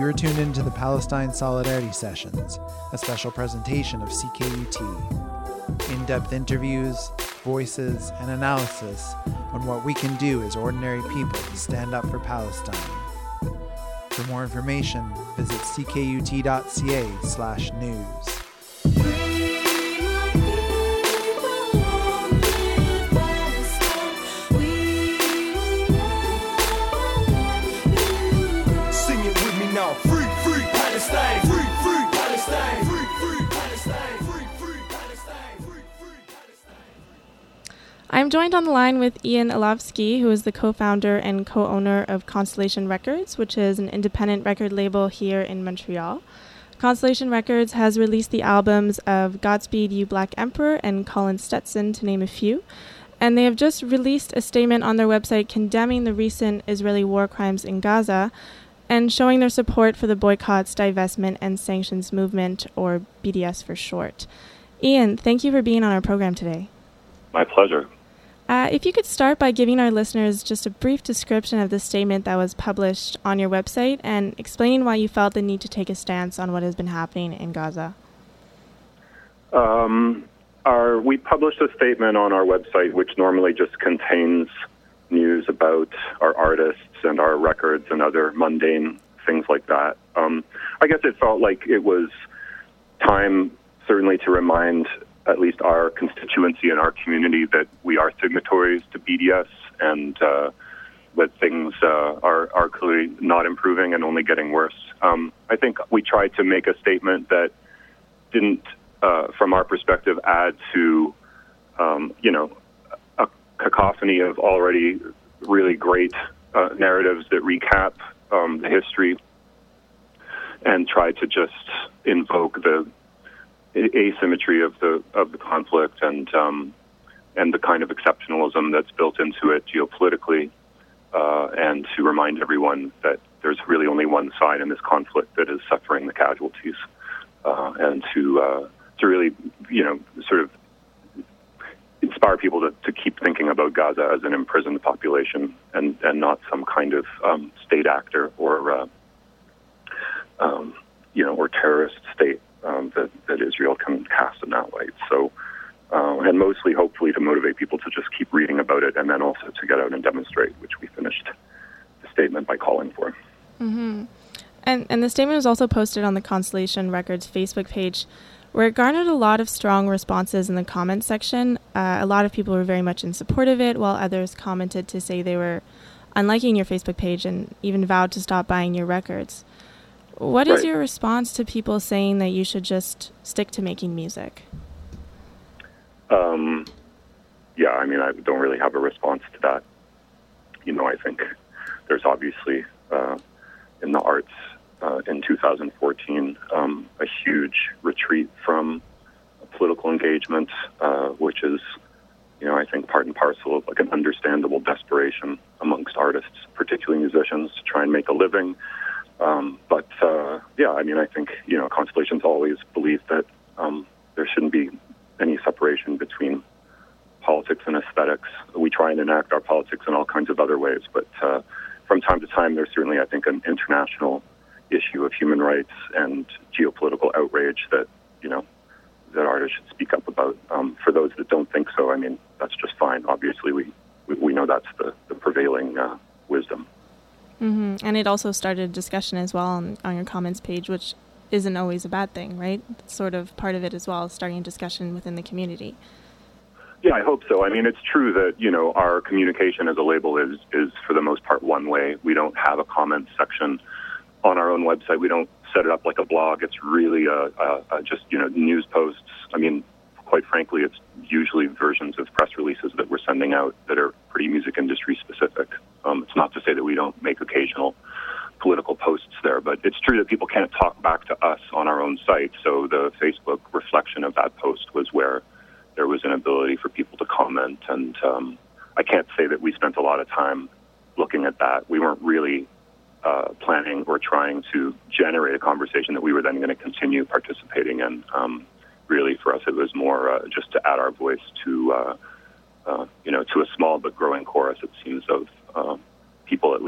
You're tuned into the Palestine Solidarity Sessions, a special presentation of CKUT. In-depth interviews, voices, and analysis on what we can do as ordinary people to stand up for Palestine. For more information, visit ckut.ca/news. I'm joined on the line with Ian Ilovsky, who is the co-founder and co-owner of Constellation Records, which is an independent record label here in Montreal. Constellation Records has released the albums of Godspeed You Black Emperor and Colin Stetson, to name a few, and they have just released a statement on their website condemning the recent Israeli war crimes in Gaza and showing their support for the Boycotts, Divestment, and Sanctions Movement, or BDS for short. Ian, thank you for being on our program today. My pleasure. If you could start by giving our listeners just a brief description of the statement that was published on your website and explaining why you felt the need to take a stance on what has been happening in Gaza. We published a statement on our website which normally just contains news about our artists and our records and other mundane things like that. I guess it felt like it was time certainly to remind at least our constituency and our community that we are signatories to BDS and that things are clearly not improving and only getting worse. I think we tried to make a statement that didn't, from our perspective, add to, a cacophony of already really great narratives that recap the history and try to just invoke the asymmetry of the conflict and the kind of exceptionalism that's built into it geopolitically, and to remind everyone that there's really only one side in this conflict that is suffering the casualties, and to really, sort of inspire people to keep thinking about Gaza as an imprisoned population and not some kind of state actor or terrorist state. That Israel can cast in that light. So, and mostly, hopefully, to motivate people to just keep reading about it and then also to get out and demonstrate, which we finished the statement by calling for. Mm-hmm. And the statement was also posted on the Constellation Records Facebook page, where it garnered a lot of strong responses in the comments section. A lot of people were very much in support of it, while others commented to say they were unliking your Facebook page and even vowed to stop buying your records. What is your response to people saying that you should just stick to making music? I don't really have a response to that. I think there's obviously, in the arts, in 2014, a huge retreat from political engagement, which is, I think part and parcel of like an understandable desperation amongst artists, particularly musicians, to try and make a living. I think, Constellation's always believed that there shouldn't be any separation between politics and aesthetics. We try and enact our politics in all kinds of other ways, but from time to time, there's certainly, I think, an international issue of human rights and geopolitical outrage that, that artists should speak up about. For those that don't think so, that's just fine. Obviously, we know that's the prevailing wisdom. Mm-hmm. And it also started a discussion as well on your comments page, which isn't always a bad thing, right? It's sort of part of it as well, starting a discussion within the community. Yeah, I hope so. It's true that, our communication as a label is for the most part one way. We don't have a comment section on our own website. We don't set it up like a blog. It's really just news posts. Quite frankly, it's usually versions of press releases that we're sending out that are pretty music industry specific. It's not to say that we don't make occasional political posts there, but it's true that people can't talk back to us on our own site. So the Facebook reflection of that post was where there was an ability for people to comment. And I can't say that we spent a lot of time looking at that. We weren't really planning or trying to generate a conversation that we were then going to continue participating in. Really, for us, it was more just to add our voice to a small but growing chorus, it seems, of people at least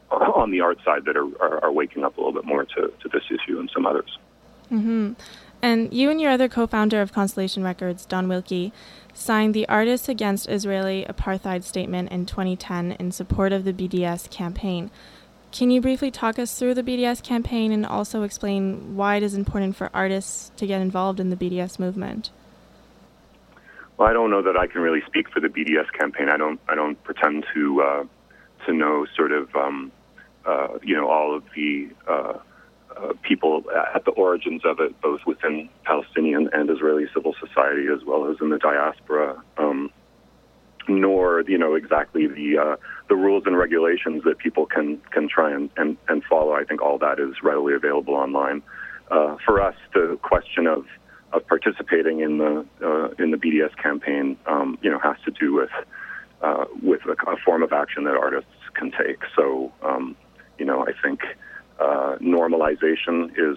on the art side that are waking up a little bit more to this issue and some others. Mm-hmm. And you and your other co-founder of Constellation Records, Don Wilkie, signed the Artists Against Israeli Apartheid statement in 2010 in support of the BDS campaign. Can you briefly talk us through the BDS campaign and also explain why it is important for artists to get involved in the BDS movement? Well, I don't know that I can really speak for the BDS campaign. I don't pretend to know sort of all of the people at the origins of it, both within Palestinian and Israeli civil society, as well as in the diaspora, nor exactly the rules and regulations that people can try and follow. I think all that is readily available online. For us, the question of participating in the BDS campaign, has to do with a form of action that artists can take. So, I think normalization is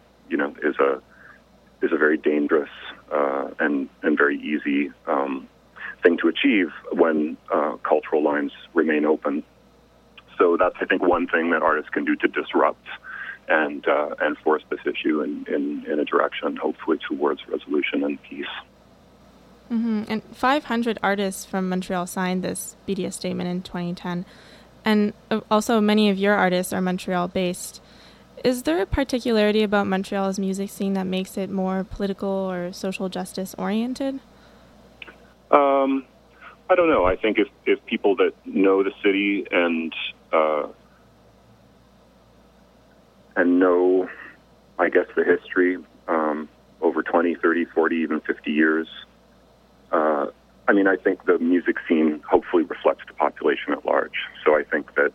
a very dangerous and very easy thing to achieve when cultural lines remain open. So that's, I think, one thing that artists can do to disrupt and force this issue in a direction, hopefully, towards resolution and peace. Mm-hmm. And 500 artists from Montreal signed this BDS statement in 2010. And also many of your artists are Montreal-based. Is there a particularity about Montreal's music scene that makes it more political or social justice oriented? I don't know. I think if people that know the city and know, I guess, the history over 20, 30, 40, even 50 years, I think the music scene hopefully reflects the population at large. So I think that,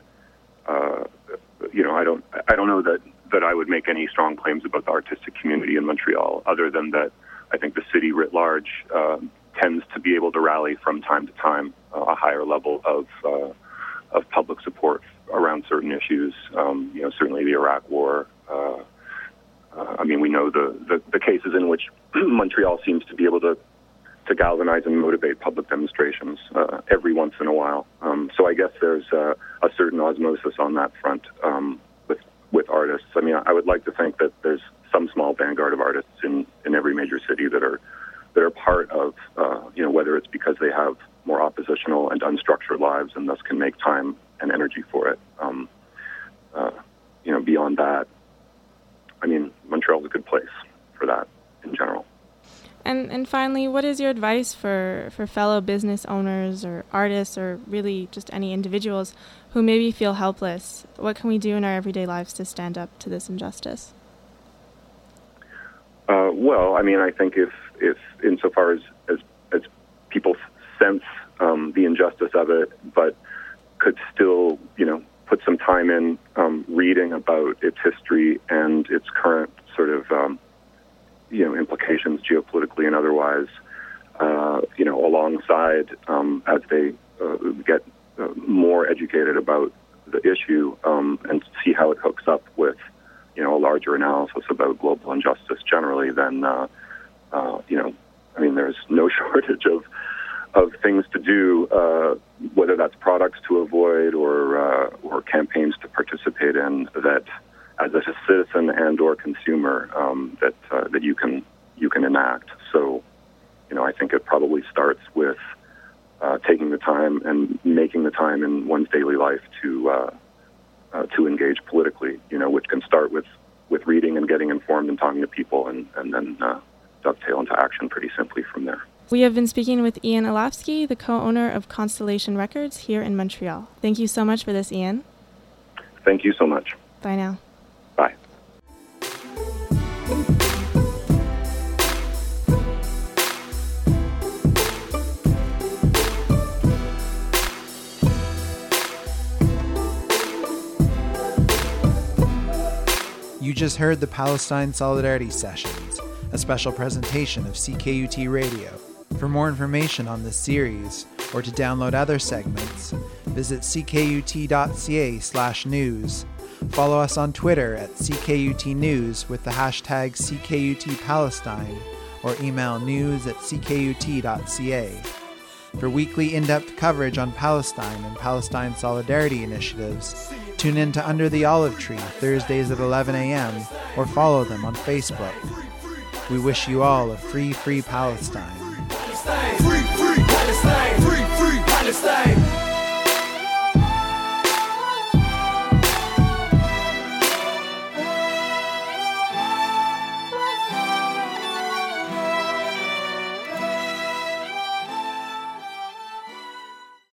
I don't know that I would make any strong claims about the artistic community in Montreal, other than that I think the city writ large tends to be able to rally from time to time a higher level of public support around certain issues. Certainly the Iraq War. We know the cases in which Montreal seems to be able to galvanize and motivate public demonstrations every once in a while. So I guess there's a certain osmosis on that front with artists. I would like to think that there's some small vanguard of artists in every major city that are part of, whether it's because they have more oppositional and unstructured lives and thus can make time and energy for it. Beyond that, Montreal's a good place for that in general. And finally, what is your advice for fellow business owners or artists or really just any individuals who maybe feel helpless? What can we do in our everyday lives to stand up to this injustice? I think if insofar as people sense the injustice of it, but could still, put some time in reading about its history and its current sort of implications geopolitically and otherwise, alongside as they get more educated about the issue and see how it hooks up with, a larger analysis about global injustice generally, then, there's no shortage of things to do, whether that's products to avoid or campaigns to participate in that, as a citizen and or consumer, that you can enact. So, I think it probably starts with taking the time and making the time in one's daily life to engage politically. Which can start with reading and getting informed and talking to people, and then dovetail into action pretty simply from there. We have been speaking with Ian Olafsky, the co-owner of Constellation Records here in Montreal. Thank you so much for this, Ian. Thank you so much. Bye now. Bye. You just heard the Palestine Solidarity Sessions, a special presentation of CKUT Radio. For more information on this series, or to download other segments, visit ckut.ca/news. Follow us on Twitter at CKUT News with the hashtag CKUT Palestine, or email news@ckut.ca. For weekly in-depth coverage on Palestine and Palestine solidarity initiatives, tune in to Under the Olive Tree Thursdays at 11 a.m. or follow them on Facebook. We wish you all a free Palestine. Free Palestine! Free Palestine!